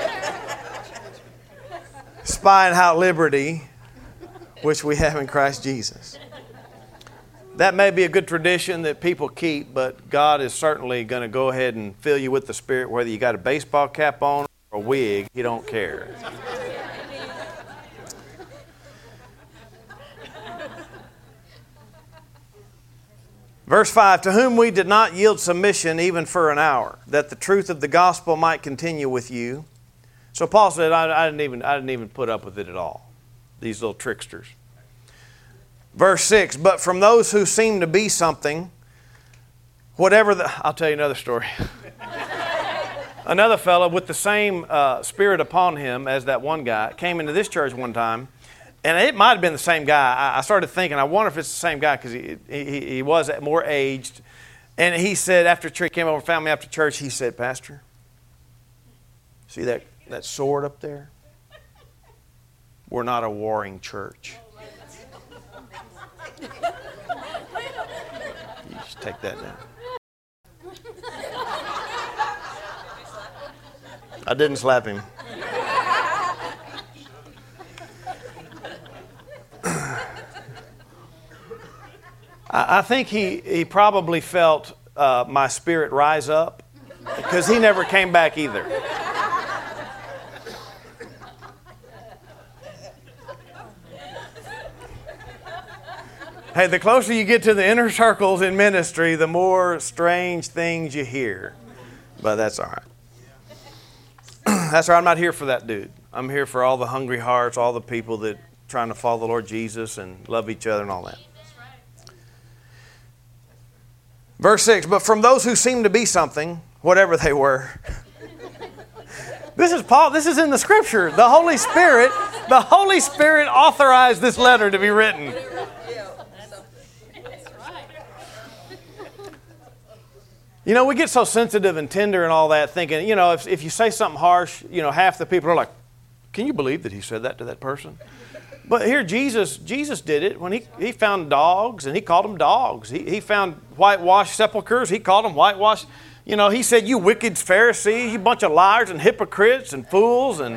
Spying out liberty, which we have in Christ Jesus. That may be a good tradition that people keep, but God is certainly going to go ahead and fill you with the Spirit, whether you got a baseball cap on or a wig, He don't care. Verse five, to whom we did not yield submission even for an hour, that the truth of the gospel might continue with you. So Paul said, I, I didn't even I didn't even put up with it at all. These little tricksters. Verse six, but from those who seem to be something, whatever the... I'll tell you another story. Another fellow with the same uh, spirit upon him as that one guy came into this church one time, and it might have been the same guy. I, I started thinking, I wonder if it's the same guy, because he, he, he was more aged. And he said, after church, came over and found me after church, he said, "Pastor, see that, that sword up there? We're not a warring church." You just take that down. I didn't slap him. I think he, he probably felt uh, my spirit rise up, because he never came back either. Hey, the closer you get to the inner circles in ministry, the more strange things you hear. But that's all right. That's all right. I'm not here for that dude. I'm here for all the hungry hearts, all the people that are trying to follow the Lord Jesus and love each other and all that. Verse six, but from those who seem to be something, whatever they were. This is Paul. This is in the Scripture. The Holy Spirit, the Holy Spirit authorized this letter to be written. You know, we get so sensitive and tender and all that, thinking, you know, if, if you say something harsh, you know, half the people are like, can you believe that he said that to that person? But here, Jesus Jesus did it when he, he found dogs, and he called them dogs. He, he found whitewashed sepulchres. He called them whitewashed. You know, he said, you wicked Pharisees, you bunch of liars and hypocrites and fools. And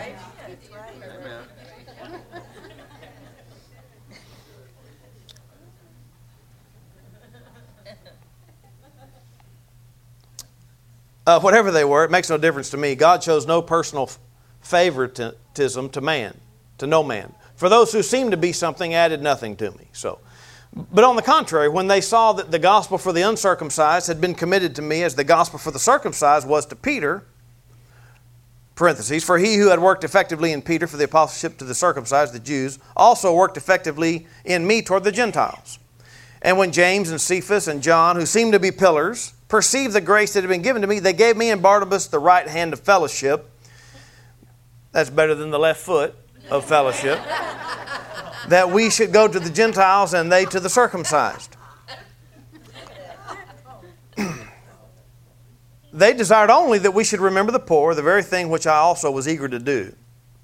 Uh, whatever they were, it makes no difference to me. God shows no personal favoritism to man, to no man. For those who seem to be something added nothing to me. So, But on the contrary, when they saw that the gospel for the uncircumcised had been committed to me as the gospel for the circumcised was to Peter, parentheses, for he who had worked effectively in Peter for the apostleship to the circumcised, the Jews, also worked effectively in me toward the Gentiles. And when James and Cephas and John, who seemed to be pillars, perceived the grace that had been given to me, they gave me and Barnabas the right hand of fellowship. That's better than the left foot of fellowship. That we should go to the Gentiles and they to the circumcised. They desired only that we should remember the poor, the very thing which I also was eager to do.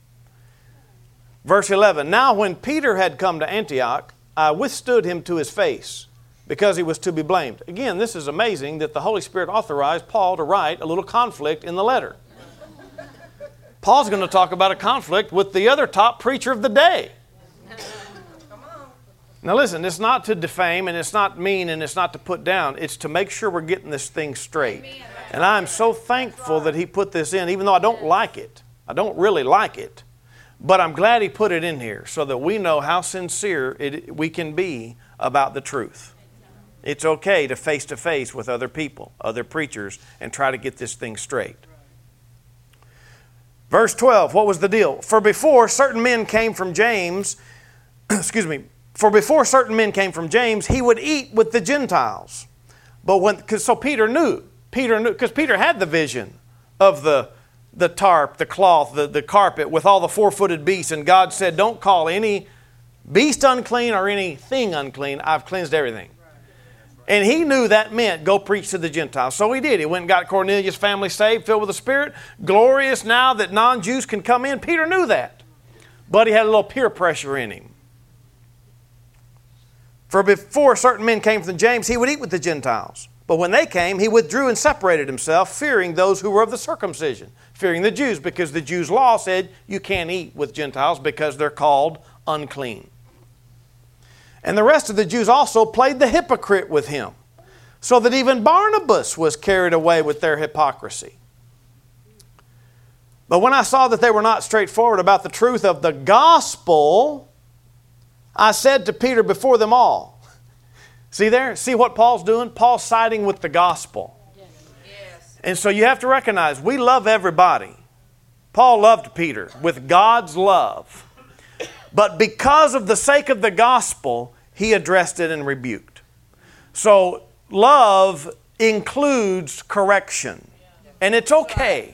Verse eleven, now when Peter had come to Antioch, I withstood him to his face, because he was to be blamed. Again, this is amazing that the Holy Spirit authorized Paul to write a little conflict in the letter. Paul's going to talk about a conflict with the other top preacher of the day. Now listen, it's not to defame and it's not mean and it's not to put down. It's to make sure we're getting this thing straight. And I'm so thankful that he put this in, even though I don't like it. I don't really like it. But I'm glad he put it in here so that we know how sincere it, we can be about the truth. It's okay to face to face with other people, other preachers, and try to get this thing straight. Verse twelve, what was the deal? For before certain men came from James, excuse me, For before certain men came from James, he would eat with the Gentiles. But when, cause, so Peter knew, Peter knew, because Peter had the vision of the, the tarp, the cloth, the, the carpet with all the four-footed beasts. And God said, don't call any beast unclean or anything unclean. I've cleansed everything. And he knew that meant go preach to the Gentiles. So he did. He went and got Cornelius' family saved, filled with the Spirit. Glorious now that non-Jews can come in. Peter knew that. But he had a little peer pressure in him. For before certain men came from James, he would eat with the Gentiles. But when they came, he withdrew and separated himself, fearing those who were of the circumcision, fearing the Jews, because the Jews' law said you can't eat with Gentiles because they're called unclean. And the rest of the Jews also played the hypocrite with him, so that even Barnabas was carried away with their hypocrisy. But when I saw that they were not straightforward about the truth of the gospel, I said to Peter before them all. See there? See what Paul's doing? Paul's siding with the gospel. Yes. And so you have to recognize, we love everybody. Paul loved Peter with God's love. But because of the sake of the gospel, he addressed it and rebuked. So love includes correction. And it's okay.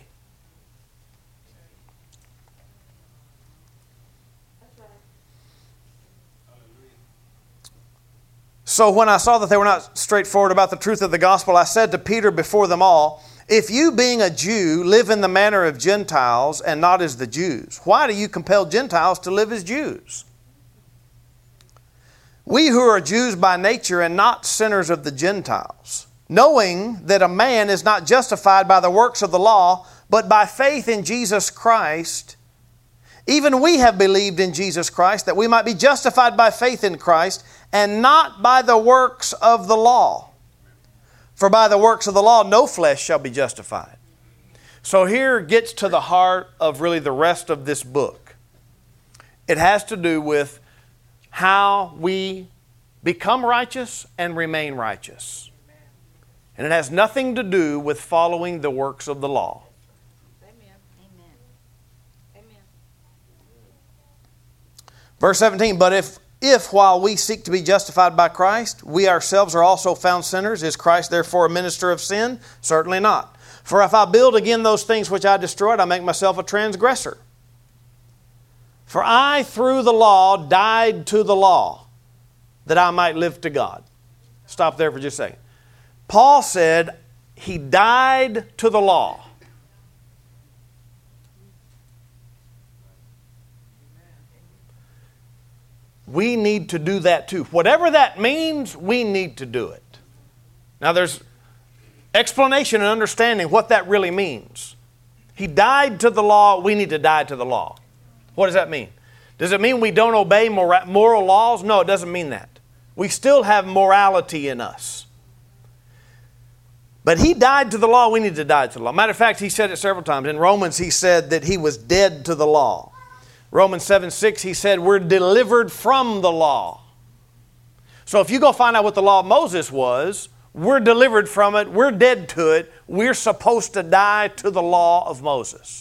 So when I saw that they were not straightforward about the truth of the gospel, I said to Peter before them all, if you being a Jew live in the manner of Gentiles and not as the Jews, why do you compel Gentiles to live as Jews? We who are Jews by nature and not sinners of the Gentiles, knowing that a man is not justified by the works of the law, but by faith in Jesus Christ, even we have believed in Jesus Christ, that we might be justified by faith in Christ, and not by the works of the law. For by the works of the law no flesh shall be justified. So here gets to the heart of really the rest of this book. It has to do with how we become righteous and remain righteous. And it has nothing to do with following the works of the law. Verse seventeen, but if, if while we seek to be justified by Christ, we ourselves are also found sinners, is Christ therefore a minister of sin? Certainly not. For if I build again those things which I destroyed, I make myself a transgressor. For I through the law died to the law, that I might live to God. Stop there for just a second. Paul said he died to the law. We need to do that too. Whatever that means, we need to do it. Now there's explanation and understanding what that really means. He died to the law, we need to die to the law. What does that mean? Does it mean we don't obey moral laws? No, it doesn't mean that. We still have morality in us. But he died to the law, we need to die to the law. Matter of fact, he said it several times. In Romans, he said that he was dead to the law. Romans seven six, he said, we're delivered from the law. So if you go find out what the law of Moses was, we're delivered from it. We're dead to it. We're supposed to die to the law of Moses.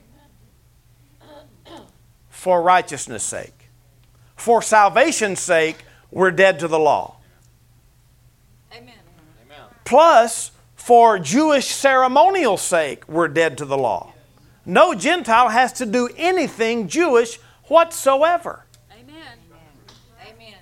For righteousness' sake. For salvation's sake, we're dead to the law. Amen. Plus, for Jewish ceremonial sake, we're dead to the law. No Gentile has to do anything Jewish whatsoever. Amen. Amen.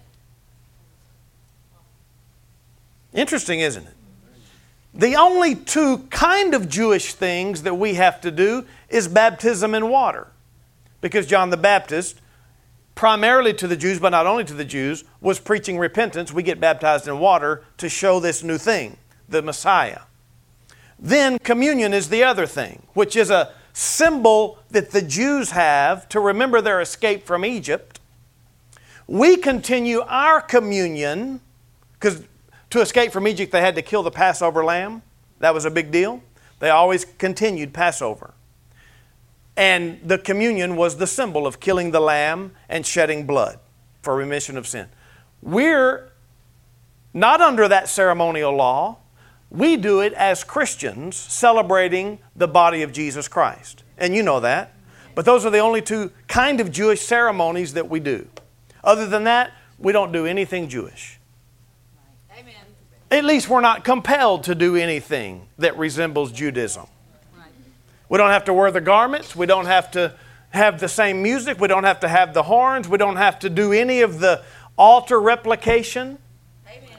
Interesting, isn't it? The only two kind of Jewish things that we have to do is baptism in water. Because John the Baptist, primarily to the Jews, but not only to the Jews, was preaching repentance. We get baptized in water to show this new thing, the Messiah. Then communion is the other thing, which is a symbol that the Jews have to remember their escape from Egypt. We continue our communion, because to escape from Egypt they had to kill the Passover lamb. That was a big deal. They always continued Passover. And the communion was the symbol of killing the lamb and shedding blood for remission of sin. We're not under that ceremonial law. We do it as Christians celebrating the body of Jesus Christ. And you know that. But those are the only two kind of Jewish ceremonies that we do. Other than that, we don't do anything Jewish. Amen. At least we're not compelled to do anything that resembles Judaism. We don't have to wear the garments. We don't have to have the same music. We don't have to have the horns. We don't have to do any of the altar replication. Amen.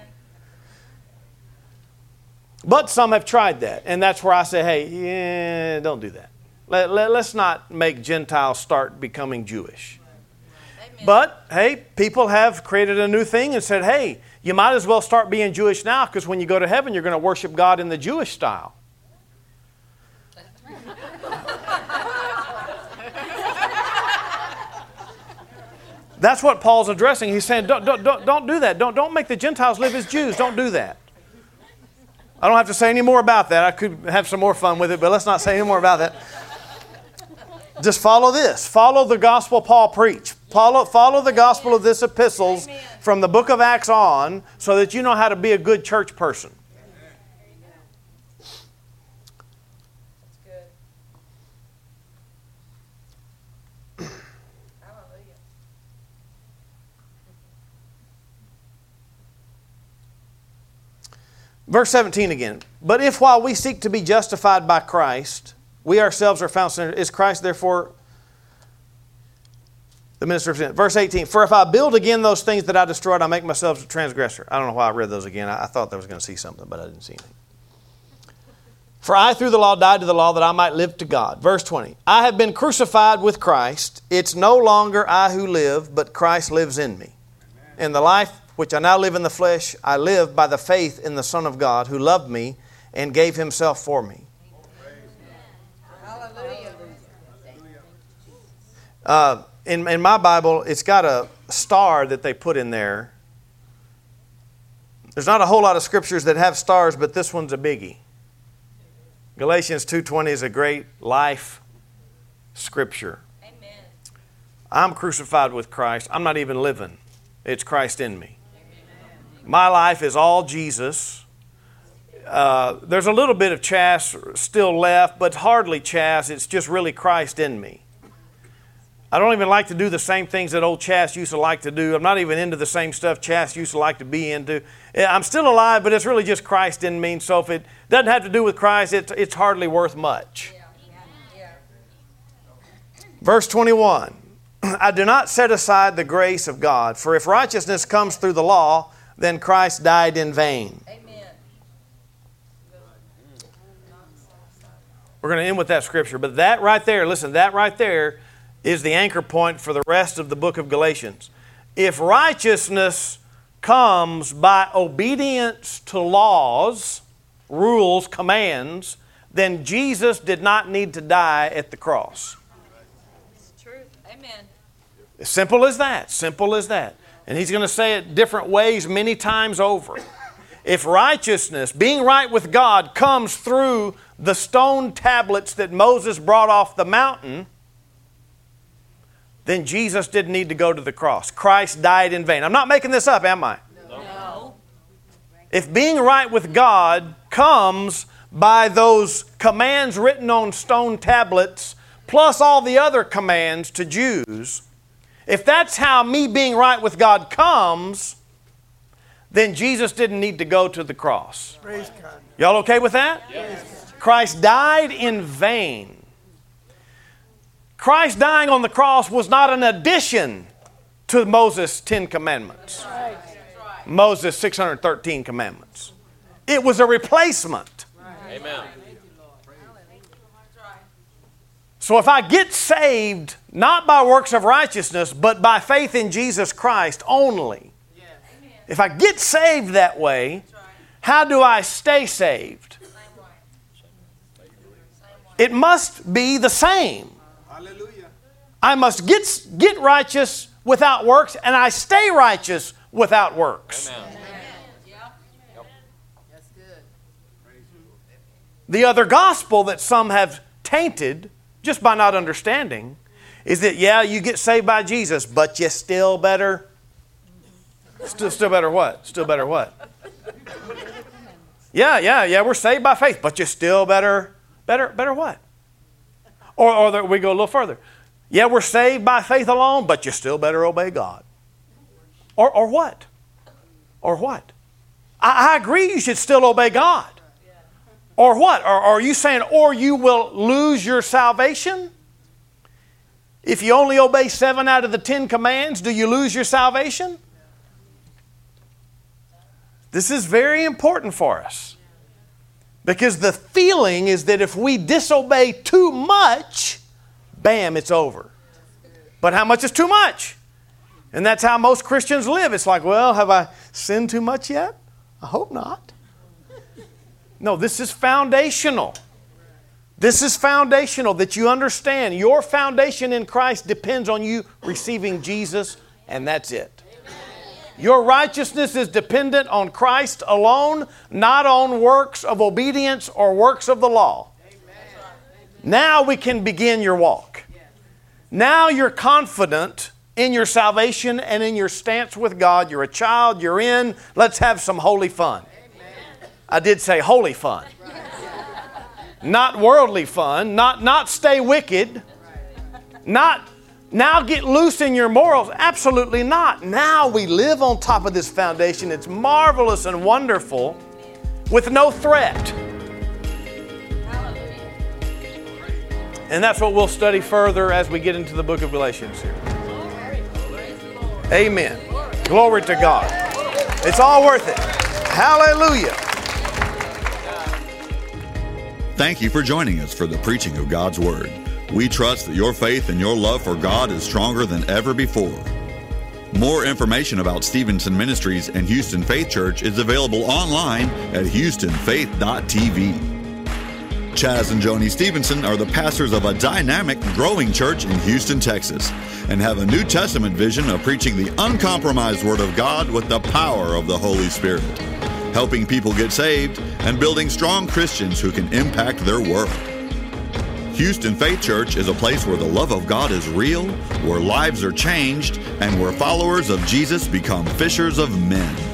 But some have tried that. And that's where I say, hey, yeah, don't do that. Let, let, let's not make Gentiles start becoming Jewish. Amen. But, hey, people have created a new thing and said, hey, you might as well start being Jewish now because when you go to heaven, you're going to worship God in the Jewish style. That's what Paul's addressing. He's saying, don't, don't, don't, don't do that. Don't, don't make the Gentiles live as Jews. Don't do that. I don't have to say any more about that. I could have some more fun with it, but let's not say any more about that. Just follow this. Follow the gospel Paul preached. Follow, follow the gospel of this epistles Amen. From the book of Acts on so that you know how to be a good church person. Verse seventeen again. But if while we seek to be justified by Christ, we ourselves are found sinners, is Christ therefore the minister of sin? Verse eighteen. For if I build again those things that I destroyed, I make myself a transgressor. I don't know why I read those again. I, I thought I was going to see something, but I didn't see anything. For I through the law died to the law that I might live to God. Verse twenty. I have been crucified with Christ. It's no longer I who live, but Christ lives in me. In the life which I now live in the flesh, I live by the faith in the Son of God who loved me and gave himself for me. Hallelujah. Uh, in, in my Bible, it's got a star that they put in there. There's not a whole lot of scriptures that have stars, but this one's a biggie. Galatians two twenty is a great life scripture. Amen. I'm crucified with Christ. I'm not even living. It's Christ in me. My life is all Jesus. Uh, there's a little bit of Chas still left, but hardly Chas. It's just really Christ in me. I don't even like to do the same things that old Chas used to like to do. I'm not even into the same stuff Chas used to like to be into. I'm still alive, but it's really just Christ in me. So if it doesn't have to do with Christ, it's, it's hardly worth much. Verse twenty-one. I do not set aside the grace of God, for if righteousness comes through the law, then Christ died in vain. Amen. We're going to end with that scripture, but that right there, listen, that right there is the anchor point for the rest of the book of Galatians. If righteousness comes by obedience to laws, rules, commands, then Jesus did not need to die at the cross. It's true. Amen. Simple as that. Simple as that. And he's going to say it different ways many times over. If righteousness, being right with God, comes through the stone tablets that Moses brought off the mountain, then Jesus didn't need to go to the cross. Christ died in vain. I'm not making this up, am I? No. If being right with God comes by those commands written on stone tablets, plus all the other commands to Jews, if that's how me being right with God comes, then Jesus didn't need to go to the cross. Praise God. Y'all okay with that? Yes. Christ died in vain. Christ dying on the cross was not an addition to Moses' Ten Commandments. Moses' six hundred thirteen commandments. It was a replacement. Amen. So if I get saved, not by works of righteousness, but by faith in Jesus Christ only, if I get saved that way, how do I stay saved? It must be the same. Hallelujah. I must get, get righteous without works, and I stay righteous without works. Amen. The other gospel that some have tainted, just by not understanding, is that, yeah, you get saved by Jesus, but you still better... Still, still better what? Still better what? Yeah, yeah, yeah, we're saved by faith, but you still better, better, better what? Or, or the, we go a little further. Yeah, we're saved by faith alone, but you still better obey God. Or, or what? Or what? I, I agree you should still obey God. Or what? Or, or are you saying, or you will lose your salvation? If you only obey seven out of the ten commands, do you lose your salvation? This is very important for us. Because the feeling is that if we disobey too much, bam, it's over. But how much is too much? And that's how most Christians live. It's like, well, have I sinned too much yet? I hope not. No, this is foundational. This is foundational, that you understand your foundation in Christ depends on you receiving Jesus, and that's it. Your righteousness is dependent on Christ alone, not on works of obedience or works of the law. Now we can begin your walk. Now you're confident in your salvation and in your stance with God. You're a child, you're in. Let's have some holy fun. I did say holy fun. Not worldly fun, not, not stay wicked, not now get loose in your morals. Absolutely not. Now we live on top of this foundation. It's marvelous and wonderful with no threat. And that's what we'll study further as we get into the book of Galatians here. Amen. Glory to God. It's all worth it. Hallelujah. Thank you for joining us for the preaching of God's Word. We trust that your faith and your love for God is stronger than ever before. More information about Stevenson Ministries and Houston Faith Church is available online at houston faith dot t v. Chaz and Joni Stevenson are the pastors of a dynamic, growing church in Houston, Texas, and have a New Testament vision of preaching the uncompromised Word of God with the power of the Holy Spirit, helping people get saved and building strong Christians who can impact their world. Houston Faith Church is a place where the love of God is real, where lives are changed, and where followers of Jesus become fishers of men.